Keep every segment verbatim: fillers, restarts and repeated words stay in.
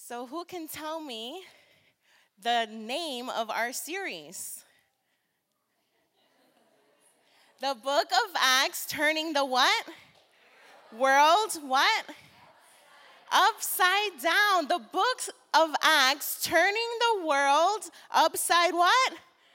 So who can tell me the name of our series? The book of Acts, turning the what? World, what? Upside down. The book of Acts, turning the world upside what?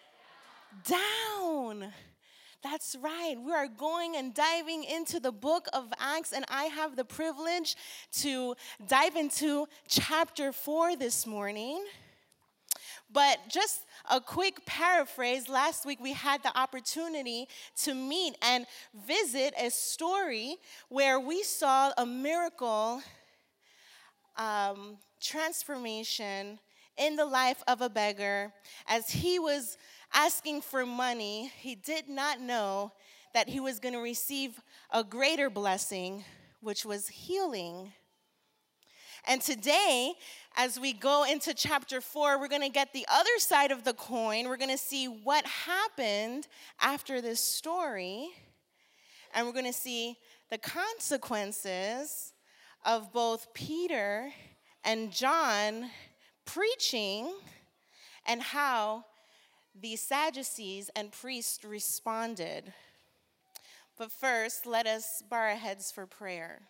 Down. That's right. We are going and diving into the book of Acts, and I have the privilege to dive into chapter four this morning. But just a quick paraphrase, last week we had the opportunity to meet and visit a story where we saw a miracle um, transformation in the life of a beggar. As he was asking for money, he did not know that he was going to receive a greater blessing, which was healing. And today, as we go into chapter four, we're going to get the other side of the coin. We're going to see what happened after this story. And we're going to see the consequences of both Peter and John preaching and how the Sadducees and priests responded. But first, let us bow our heads for prayer.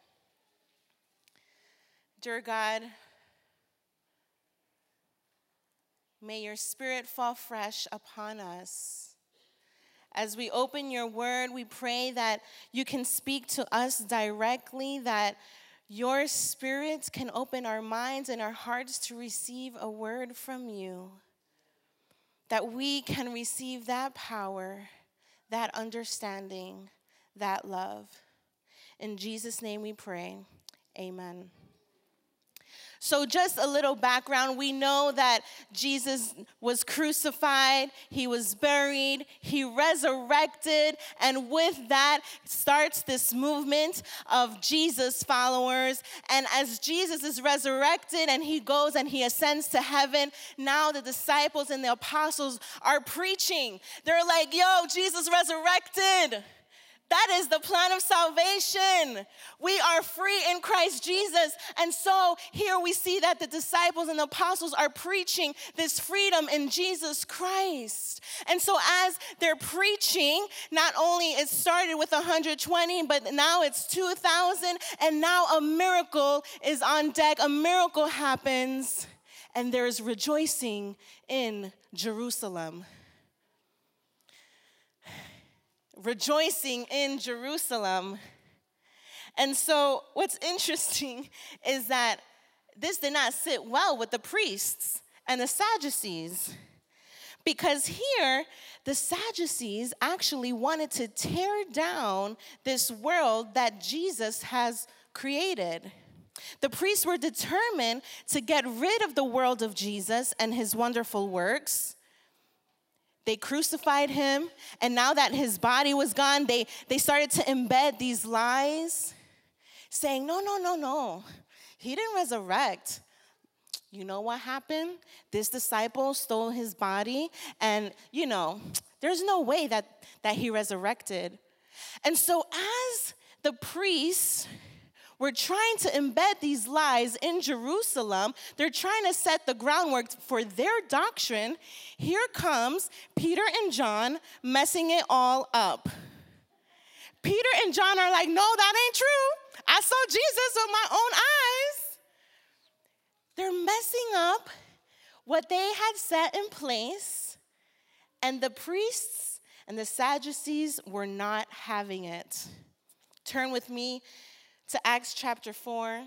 Dear God, may your Spirit fall fresh upon us. As we open your word, we pray that you can speak to us directly, that your Spirit can open our minds and our hearts to receive a word from you, that we can receive that power, that understanding, that love. In Jesus' name we pray, amen. So just a little background, we know that Jesus was crucified, he was buried, he resurrected, and with that starts this movement of Jesus followers. And as Jesus is resurrected and he goes and he ascends to heaven, now the disciples and the apostles are preaching. They're like, yo, Jesus resurrected. That is the plan of salvation. We are free in Christ Jesus. And so here we see that the disciples and the apostles are preaching this freedom in Jesus Christ. And so as they're preaching, not only it started with one hundred twenty, but now it's two thousand, and now a miracle is on deck. A miracle happens, and there is rejoicing in Jerusalem. Rejoicing in Jerusalem. And so what's interesting is that this did not sit well with the priests and the Sadducees, because here the Sadducees actually wanted to tear down this world that Jesus has created. The priests were determined to get rid of the world of Jesus and his wonderful works. They crucified him, and now that his body was gone, they, they started to embed these lies, saying, no, no, no, no, he didn't resurrect. You know what happened? This disciple stole his body, and, you know, there's no way that, that he resurrected. And so as the priests were trying to embed these lies in Jerusalem, they're trying to set the groundwork for their doctrine. Here comes Peter and John messing it all up. Peter and John are like, no, that ain't true. I saw Jesus with my own eyes. They're messing up what they had set in place, and the priests and the Sadducees were not having it. Turn with me to Acts chapter four,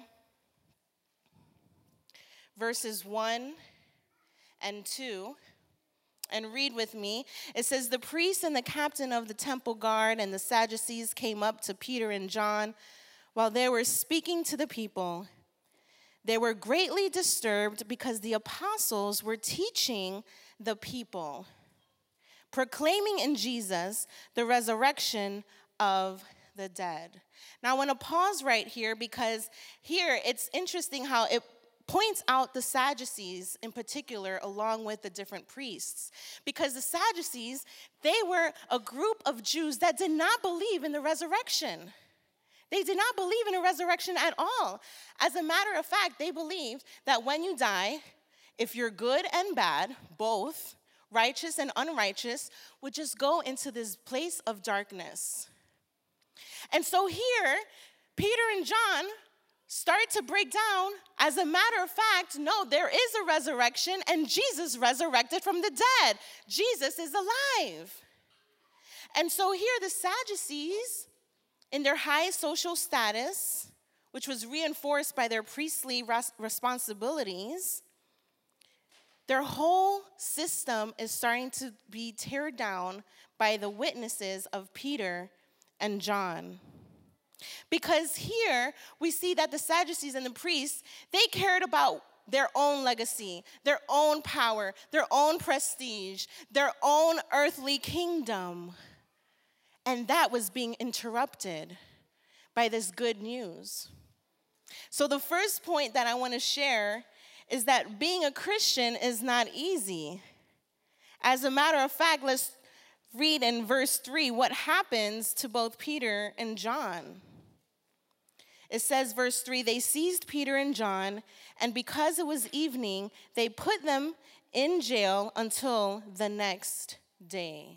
verses one and two, and read with me. It says, the priest and the captain of the temple guard and the Sadducees came up to Peter and John while they were speaking to the people. They were greatly disturbed because the apostles were teaching the people, proclaiming in Jesus the resurrection of the dead. Now, I want to pause right here, because here it's interesting how it points out the Sadducees in particular, along with the different priests. Because the Sadducees, they were a group of Jews that did not believe in the resurrection. They did not believe in a resurrection at all. As a matter of fact, they believed that when you die, if you're good and bad, both, righteous and unrighteous, would just go into this place of darkness. And so here, Peter and John start to break down, as a matter of fact, no, there is a resurrection, and Jesus resurrected from the dead. Jesus is alive. And so here the Sadducees, in their high social status, which was reinforced by their priestly res- responsibilities, their whole system is starting to be teared down by the witnesses of Peter and John. Because here we see that the Sadducees and the priests, they cared about their own legacy, their own power, their own prestige, their own earthly kingdom. And that was being interrupted by this good news. So the first point that I want to share is that being a Christian is not easy. As a matter of fact, let's read in verse three what happens to both Peter and John. It says, verse three, they seized Peter and John, and because it was evening, they put them in jail until the next day.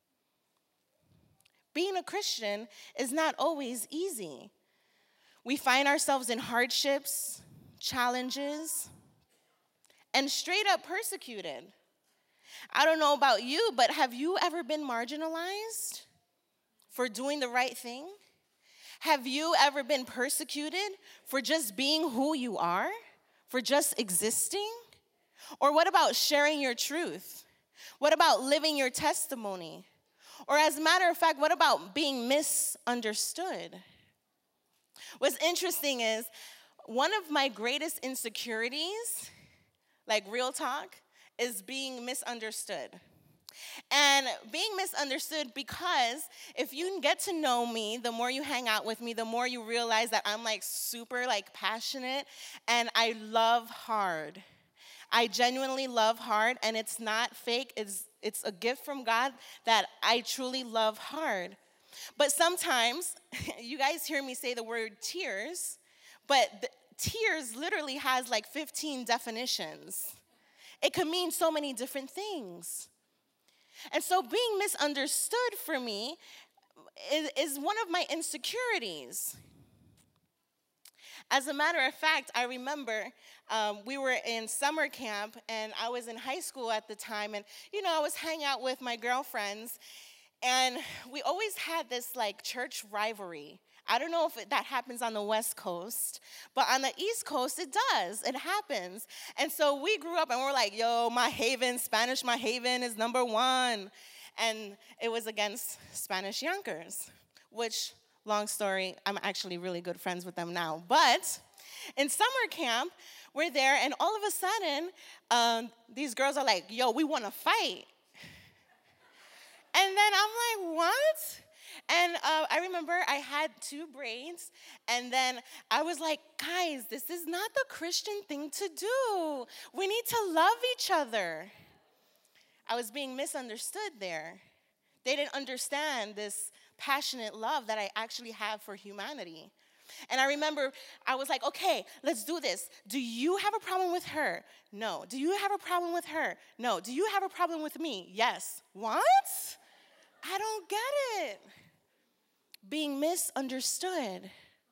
Being a Christian is not always easy. We find ourselves in hardships, challenges, and straight up persecuted. I don't know about you, but have you ever been marginalized for doing the right thing? Have you ever been persecuted for just being who you are, for just existing? Or what about sharing your truth? What about living your testimony? Or as a matter of fact, what about being misunderstood? What's interesting is one of my greatest insecurities, like real talk, is being misunderstood. And being misunderstood because if you get to know me, the more you hang out with me, the more you realize that I'm like super like passionate and I love hard. I genuinely love hard, and it's not fake. It's, it's a gift from God that I truly love hard. But sometimes, you guys hear me say the word tears, but the, tears literally has like fifteen definitions. It could mean so many different things. And so being misunderstood for me is, is one of my insecurities. As a matter of fact, I remember um, we were in summer camp, and I was in high school at the time, and, you know, I was hanging out with my girlfriends, and we always had this, like, church rivalry. I don't know if it, that happens on the West Coast, but on the East Coast, it does. It happens. And so we grew up, and we're like, yo, my Haven, Spanish my Haven is number one. And it was against Spanish Yonkers, which... long story, I'm actually really good friends with them now. But in summer camp, we're there, and all of a sudden, um, these girls are like, yo, we want to fight. And then I'm like, what? And uh, I remember I had two braids, and then I was like, guys, this is not the Christian thing to do. We need to love each other. I was being misunderstood there. They didn't understand this passionate love that I actually have for humanity. And I remember I was like, okay, let's do this. Do you have a problem with her? No. Do you have a problem with her? No. Do you have a problem with me? Yes. What? I don't get it. Being misunderstood.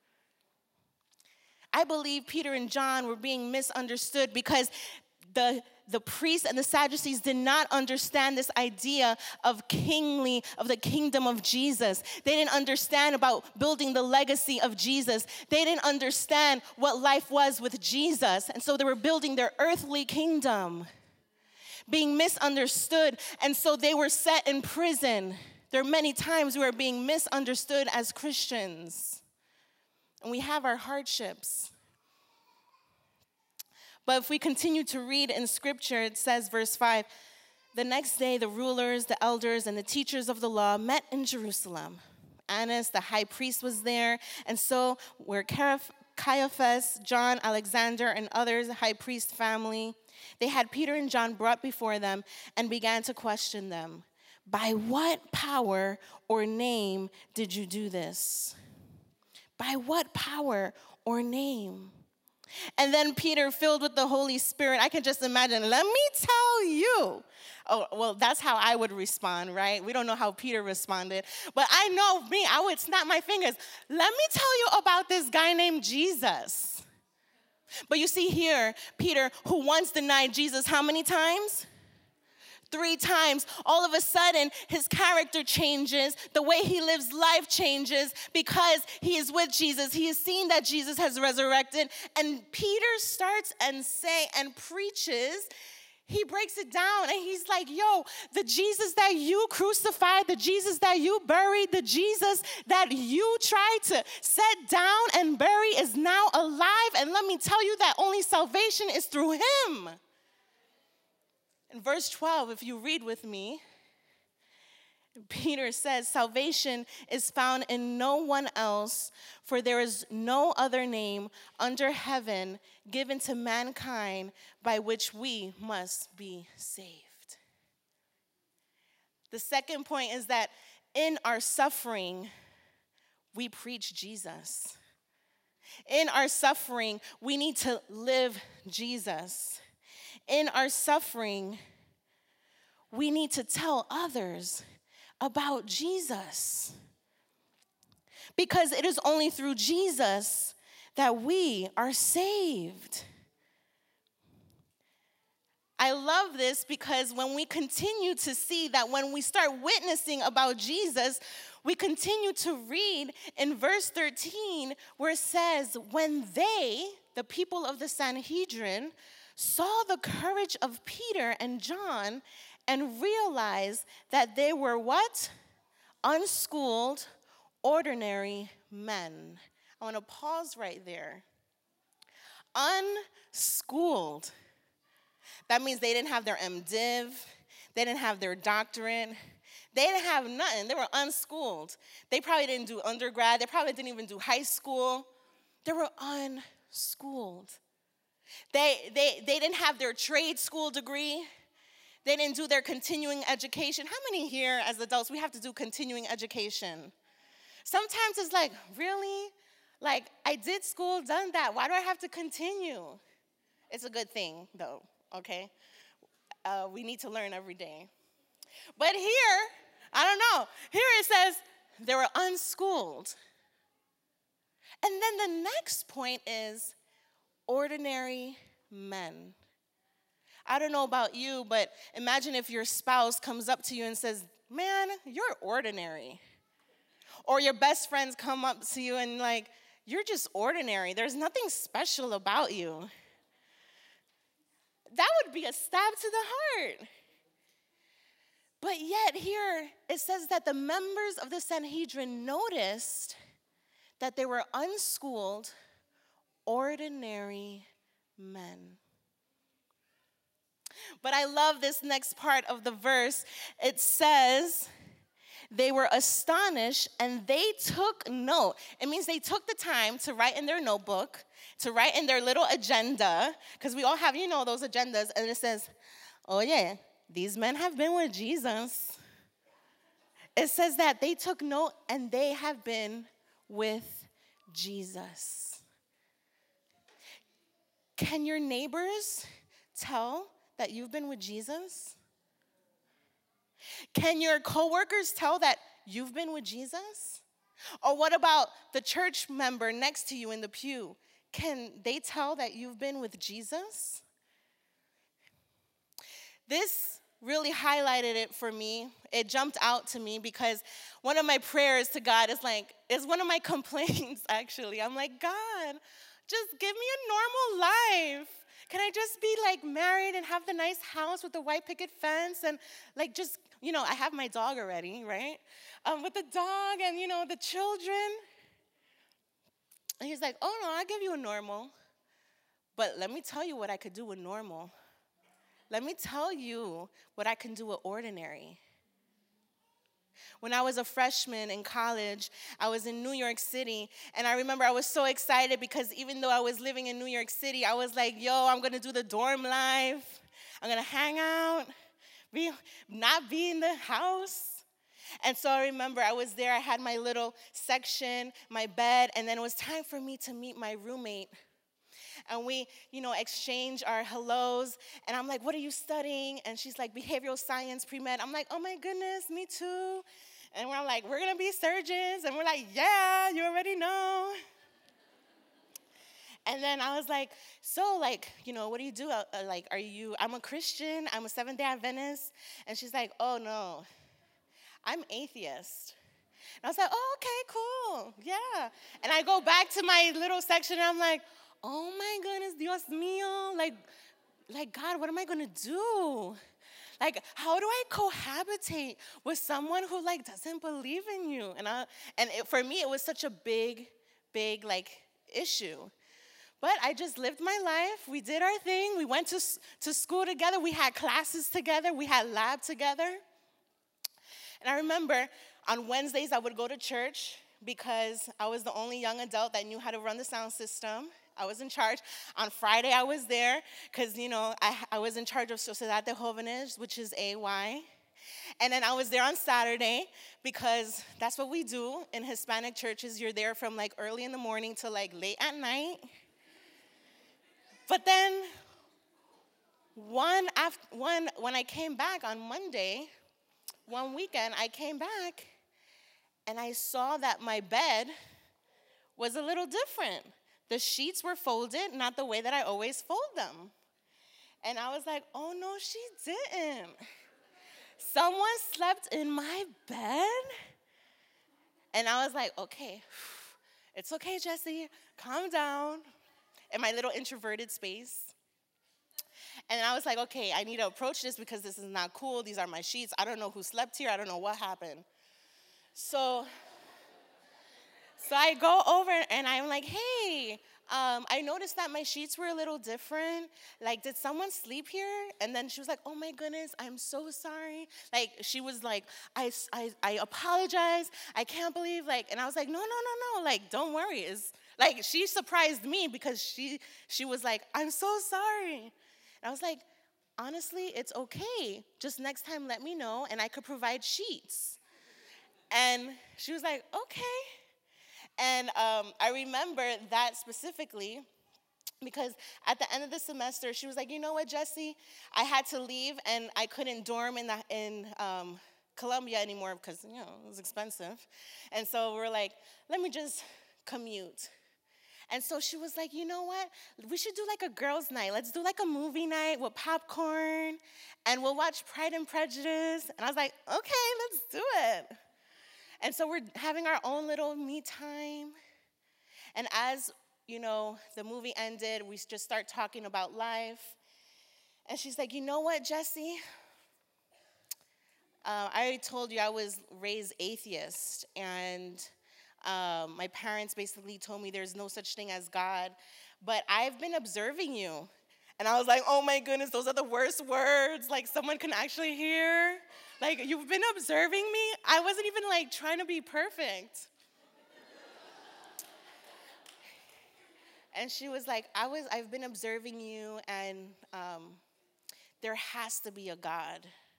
I believe Peter and John were being misunderstood because the The priests and the Sadducees did not understand this idea of kingly, of the kingdom of Jesus. They didn't understand about building the legacy of Jesus. They didn't understand what life was with Jesus. And so they were building their earthly kingdom, being misunderstood. And so they were set in prison. There are many times we are being misunderstood as Christians. And we have our hardships. But if we continue to read in Scripture, it says, verse five, the next day the rulers, the elders, and the teachers of the law met in Jerusalem. Annas, the high priest, was there, and so were Caiaphas, John, Alexander, and others, the high priest family. They had Peter and John brought before them and began to question them. By what power or name did you do this? By what power or name? And then Peter, filled with the Holy Spirit, I can just imagine, let me tell you. Oh, well, that's how I would respond, right? We don't know how Peter responded. But I know me, I would snap my fingers. Let me tell you about this guy named Jesus. But you see here, Peter, who once denied Jesus how many times? Three times. All of a sudden, his character changes. The way he lives life changes because he is with Jesus. He has seen that Jesus has resurrected. And Peter starts and say and preaches. He breaks it down and he's like, yo, the Jesus that you crucified, the Jesus that you buried, the Jesus that you tried to set down and bury is now alive. And let me tell you that only salvation is through him. In verse twelve, if you read with me, Peter says, salvation is found in no one else, for there is no other name under heaven given to mankind by which we must be saved. The second point is that in our suffering, we preach Jesus. In our suffering, we need to live Jesus. In our suffering, we need to tell others about Jesus. Because it is only through Jesus that we are saved. I love this because when we continue to see that when we start witnessing about Jesus, we continue to read in verse thirteen where it says, when they, the people of the Sanhedrin, saw the courage of Peter and John and realized that they were what? Unschooled, ordinary men. I want to pause right there. Unschooled. That means they didn't have their MDiv. They didn't have their doctorate. They didn't have nothing. They were unschooled. They probably didn't do undergrad. They probably didn't even do high school. They were unschooled. They, they, they didn't have their trade school degree. They didn't do their continuing education. How many here as adults, we have to do continuing education? Sometimes it's like, really? Like, I did school, done that. Why do I have to continue? It's a good thing, though, okay? Uh, we need to learn every day. But here, I don't know. Here it says they were unschooled. And then the next point is ordinary men. I don't know about you, but imagine if your spouse comes up to you and says, man, you're ordinary. Or your best friends come up to you and like, you're just ordinary. There's nothing special about you. That would be a stab to the heart. But yet here it says that the members of the Sanhedrin noticed that they were unschooled, ordinary men. But I love this next part of the verse. It says, they were astonished and they took note. It means they took the time to write in their notebook, to write in their little agenda, because we all have, you know, those agendas, and it says, oh yeah, these men have been with Jesus. It says that they took note and they have been with Jesus. Can your neighbors tell that you've been with Jesus? Can your coworkers tell that you've been with Jesus? Or what about the church member next to you in the pew? Can they tell that you've been with Jesus? This really highlighted it for me. It jumped out to me because one of my prayers to God is like, is one of my complaints actually. I'm like, God, just give me a normal life. Can I just be like married and have the nice house with the white picket fence and like just, you know, I have my dog already, right? Um, with the dog and, you know, the children. And he's like, oh no, I'll give you a normal. But let me tell you what I could do with normal. Let me tell you what I can do with ordinary. When I was a freshman in college, I was in New York City, and I remember I was so excited because even though I was living in New York City, I was like, yo, I'm going to do the dorm life. I'm going to hang out, be, not be in the house. And so I remember I was there, I had my little section, my bed, and then it was time for me to meet my roommate. And we, you know, exchange our hellos. And I'm like, what are you studying? And she's like, behavioral science, pre-med. I'm like, oh my goodness, me too. And we're like, we're going to be surgeons. And we're like, yeah, you already know. And then I was like, so, like, you know, what do you do? Uh, like, are you, I'm a Christian. I'm a Seventh-day Adventist. And she's like, oh, no, I'm atheist. And I was like, oh, okay, cool, yeah. And I go back to my little section, and I'm like, oh, my goodness, Dios mío. Like, like God, what am I going to do? Like, how do I cohabitate with someone who, like, doesn't believe in you? And, I, and it, for me, it was such a big, big, like, issue. But I just lived my life. We did our thing. We went to, to school together. We had classes together. We had lab together. And I remember on Wednesdays I would go to church because I was the only young adult that knew how to run the sound system. I was in charge. On Friday I was there because, you know, I, I was in charge of Sociedad de Jóvenes, which is A Y. And then I was there on Saturday because that's what we do in Hispanic churches. You're there from like early in the morning to like late at night. But then one after, one when I came back on Monday, one weekend, I came back and I saw that my bed was a little different. The sheets were folded, not the way that I always fold them. And I was like, oh, no, she didn't. Someone slept in my bed? And I was like, okay, it's okay, Jesse, calm down. In my little introverted space. And I was like, okay, I need to approach this because this is not cool. These are my sheets. I don't know who slept here. I don't know what happened. So, so I go over and I'm like, hey, um, I noticed that my sheets were a little different. Like, did someone sleep here? And then she was like, oh my goodness, I'm so sorry. Like, she was like, I, I, I apologize. I can't believe, like, and I was like, no, no, no, no. Like, don't worry. It's, like, she surprised me because she she was like, I'm so sorry. And I was like, honestly, it's okay. Just next time let me know and I could provide sheets. And she was like, okay. And um, I remember that specifically because at the end of the semester, she was like, you know what, Jesse? I had to leave and I couldn't dorm in, the, in um, Columbia anymore because, you know, it was expensive. And so we're like, let me just commute. And so she was like, you know what? We should do like a girls' night. Let's do like a movie night with popcorn, and we'll watch Pride and Prejudice. And I was like, okay, let's do it. And so we're having our own little me time. And as, you know, the movie ended, we just start talking about life. And she's like, you know what, Jesse? Uh, I already told you I was raised atheist, and Um, my parents basically told me there's no such thing as God, but I've been observing you. And I was like, oh my goodness, those are the worst words. Like, someone can actually hear. Like, you've been observing me? I wasn't even like trying to be perfect. And she was like, I was, I've been observing you, and um, there has to be a God.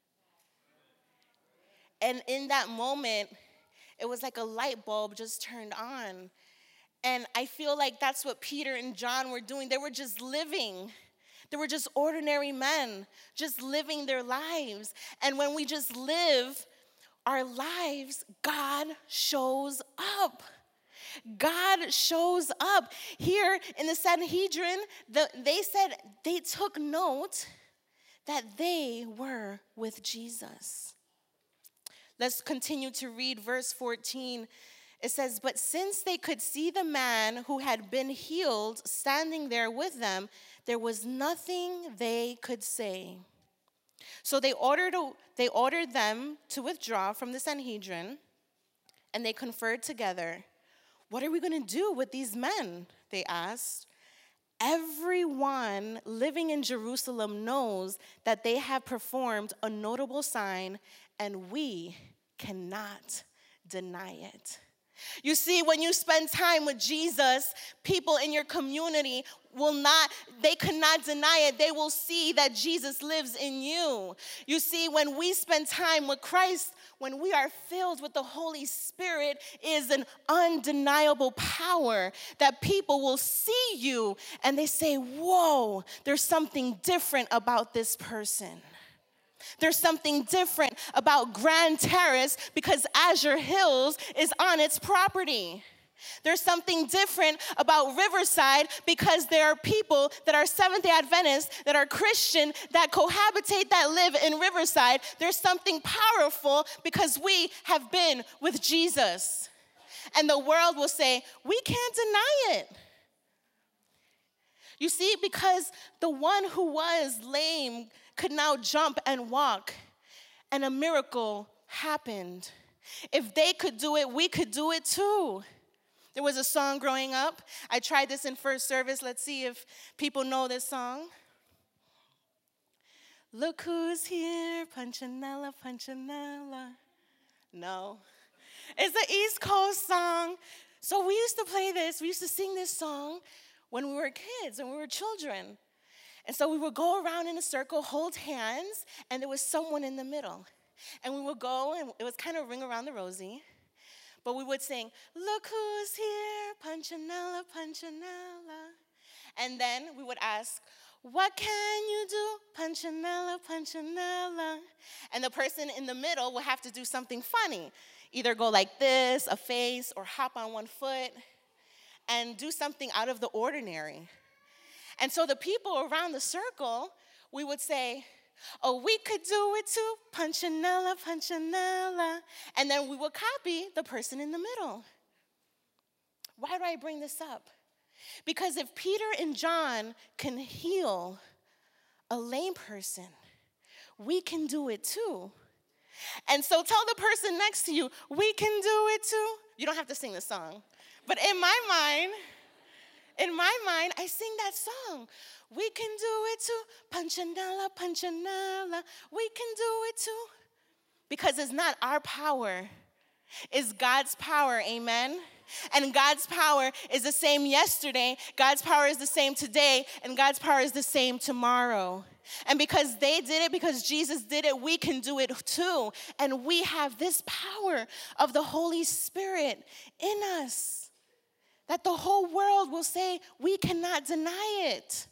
And in that moment, it was like a light bulb just turned on. And I feel like that's what Peter and John were doing. They were just living. They were just ordinary men, just living their lives. And when we just live our lives, God shows up. God shows up. Here in the Sanhedrin, the, they said they took note that they were with Jesus. Let's continue to read verse fourteen. It says, but since they could see the man who had been healed standing there with them, there was nothing they could say. So they ordered, they ordered them to withdraw from the Sanhedrin, and they conferred together. What are we going to do with these men? They asked. Everyone living in Jerusalem knows that they have performed a notable sign, and we cannot deny it. You see, when you spend time with Jesus, people in your community will not, they cannot deny it. They will see that Jesus lives in you. You see, when we spend time with Christ, when we are filled with the Holy Spirit, is an undeniable power that people will see you and they say, whoa, there's something different about this person. There's something different about Grand Terrace because Azure Hills is on its property. There's something different about Riverside because there are people that are Seventh-day Adventists, that are Christian, that cohabitate, that live in Riverside. There's something powerful because we have been with Jesus. And the world will say, we can't deny it. You see, because the one who was lame could now jump and walk, and a miracle happened. If they could do it, we could do it too. There was a song growing up. I tried this in first service. Let's see if people know this song. Look who's here, Punchinella, Punchinella. No. It's an East Coast song. So we used to play this. We used to sing this song when we were kids, when we were children. And so we would go around in a circle, hold hands, and there was someone in the middle. And we would go, and it was kind of Ring Around the Rosie. But we would sing, look who's here, Punchinella, Punchinella. And then we would ask, what can you do, Punchinella, Punchinella? And the person in the middle would have to do something funny. Either go like this, a face, or hop on one foot, and do something out of the ordinary. And so the people around the circle, we would say, oh, we could do it too, Punchinella, Punchinella. And then we would copy the person in the middle. Why do I bring this up? Because if Peter and John can heal a lame person, we can do it too. And so tell the person next to you, we can do it too. You don't have to sing the song. But in my mind, in my mind, I sing that song. We can do it too. Punchinella, Punchinella. We can do it too. Because it's not our power. It's God's power, amen? And God's power is the same yesterday. God's power is the same today. And God's power is the same tomorrow. And because they did it, because Jesus did it, we can do it too. And we have this power of the Holy Spirit in us, that the whole world will say, we cannot deny it.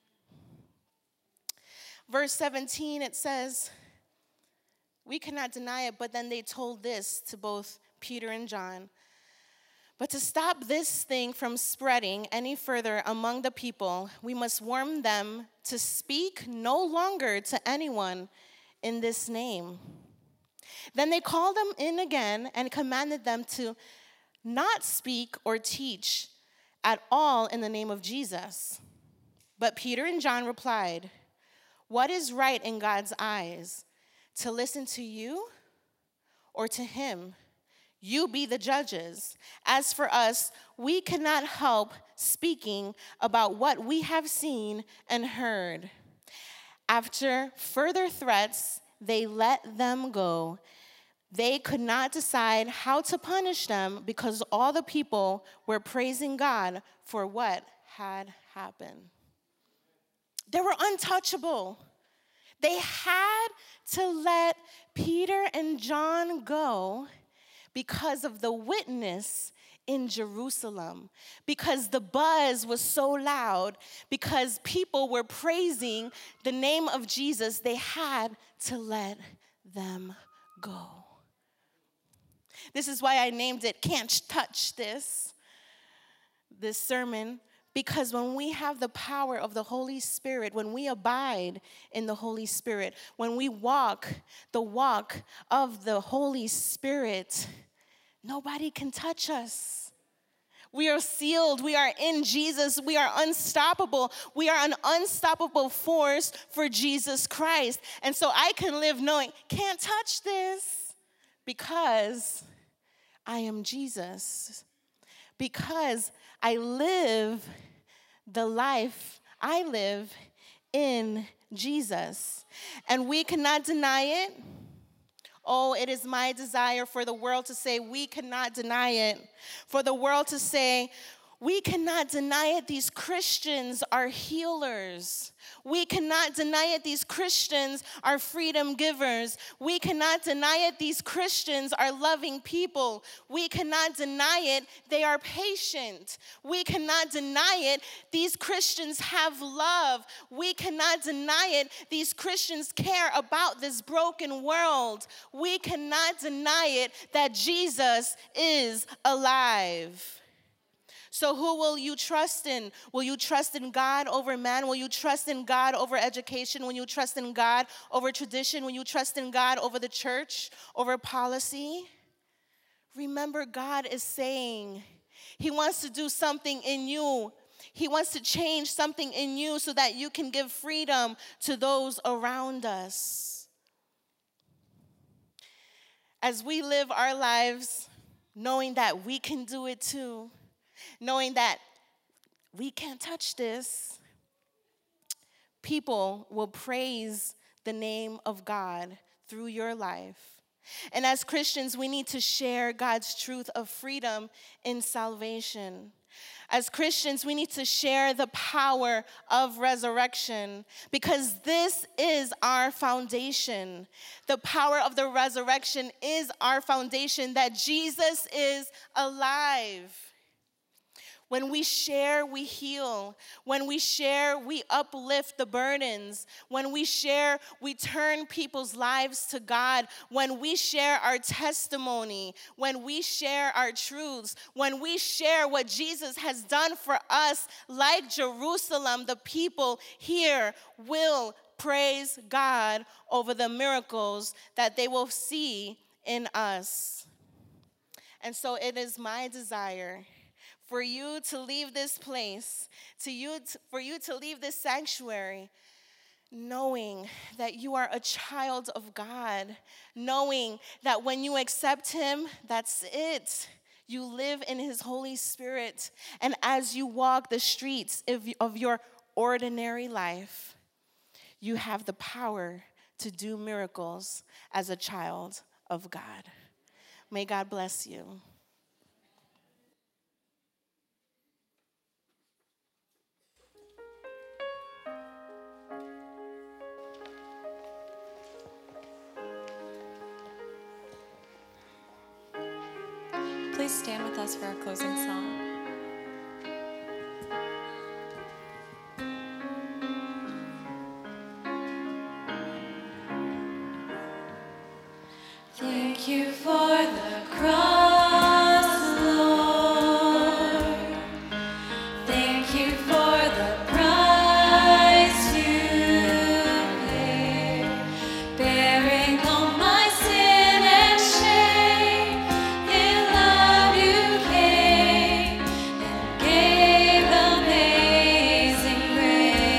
Verse seventeen, it says, we cannot deny it, but then they told this to both Peter and John. But to stop this thing from spreading any further among the people, we must warn them to speak no longer to anyone in this name. Then they called them in again and commanded them to not speak or teach at all in the name of Jesus. But Peter and John replied, what is right in God's eyes, to listen to you or to him? You be the judges. As for us, we cannot help speaking about what we have seen and heard. After further threats, they let them go. They could not decide how to punish them because all the people were praising God for what had happened. They were untouchable. They had to let Peter and John go because of the witness in Jerusalem, because the buzz was so loud, because people were praising the name of Jesus. They had to let them go. This is why I named it Can't Touch This, this sermon, because when we have the power of the Holy Spirit, when we abide in the Holy Spirit, when we walk the walk of the Holy Spirit, nobody can touch us. We are sealed. We are in Jesus. We are unstoppable. We are an unstoppable force for Jesus Christ. And so I can live knowing, can't touch this, because I am Jesus. Because I live the life I live in Jesus. And we cannot deny it. Oh, it is my desire for the world to say, we cannot deny it. For the world to say, we cannot deny it, these Christians are healers. We cannot deny it, these Christians are freedom givers. We cannot deny it, these Christians are loving people. We cannot deny it, they are patient. We cannot deny it, these Christians have love. We cannot deny it, these Christians care about this broken world. We cannot deny it that Jesus is alive. So who will you trust in? Will you trust in God over man? Will you trust in God over education? Will you trust in God over tradition? Will you trust in God over the church, over policy? Remember, God is saying he wants to do something in you. He wants to change something in you so that you can give freedom to those around us. As we live our lives knowing that we can do it too, knowing that we can't touch this, people will praise the name of God through your life. And as Christians, we need to share God's truth of freedom in salvation. As Christians, we need to share the power of resurrection because this is our foundation. The power of the resurrection is our foundation, that Jesus is alive. When we share, we heal. When we share, we uplift the burdens. When we share, we turn people's lives to God. When we share our testimony, when we share our truths, when we share what Jesus has done for us, like Jerusalem, the people here will praise God over the miracles that they will see in us. And so it is my desire for you to leave this place, to you, to, for you to leave this sanctuary, knowing that you are a child of God, knowing that when you accept him, that's it. You live in his Holy Spirit, and as you walk the streets of, of your ordinary life, you have the power to do miracles as a child of God. May God bless you. Please stand with us for our closing song.